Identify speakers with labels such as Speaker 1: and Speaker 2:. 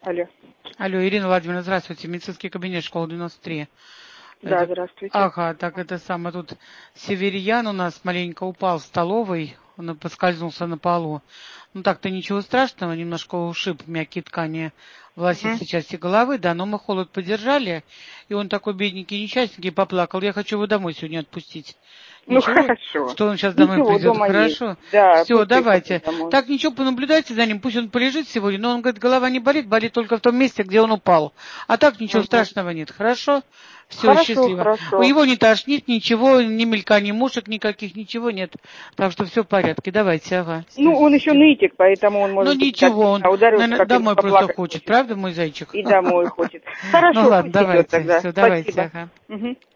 Speaker 1: Алло.
Speaker 2: Алло, Ирина Владимировна, здравствуйте. Медицинский кабинет, школа 93.
Speaker 1: Да, здравствуйте.
Speaker 2: Ага, так это самое. Тут северьян у нас маленько упал в столовой, он поскользнулся на полу. Ну так-то ничего страшного, немножко ушиб мягкие ткани волосистой части головы, да, но мы холод подержали, и он такой бедненький, несчастненький, поплакал. Я хочу его домой сегодня отпустить.
Speaker 1: Ну,
Speaker 2: Ничего,
Speaker 1: хорошо.
Speaker 2: что он сейчас домой
Speaker 1: Ничего,
Speaker 2: придет,
Speaker 1: дома
Speaker 2: хорошо?
Speaker 1: есть. Да,
Speaker 2: Все,
Speaker 1: пусть
Speaker 2: давайте.
Speaker 1: приходит домой.
Speaker 2: Так, ничего, понаблюдайте за ним, пусть он полежит сегодня, но он говорит, голова не болит, болит только в том месте, где он упал. А так ничего страшного нет, хорошо? Все,
Speaker 1: Хорошо,
Speaker 2: счастливо.
Speaker 1: хорошо.
Speaker 2: Его не тошнит, ничего, ни мельканий мушек никаких, ничего нет. Так что все в порядке, давайте, ага. Всё,
Speaker 1: Ну, он еще
Speaker 2: счастливо.
Speaker 1: нытик, поэтому он,
Speaker 2: Ну
Speaker 1: может быть, так
Speaker 2: ничего, он,
Speaker 1: сильно ударился,
Speaker 2: наверное,
Speaker 1: как и
Speaker 2: домой просто
Speaker 1: поплакать
Speaker 2: хочет, правда, мой зайчик?
Speaker 1: И домой хочет.
Speaker 2: Ну
Speaker 1: Хорошо,
Speaker 2: ладно,
Speaker 1: пусть идет
Speaker 2: давайте,
Speaker 1: тогда.
Speaker 2: все, давайте,
Speaker 1: Спасибо.
Speaker 2: ага.
Speaker 1: Угу.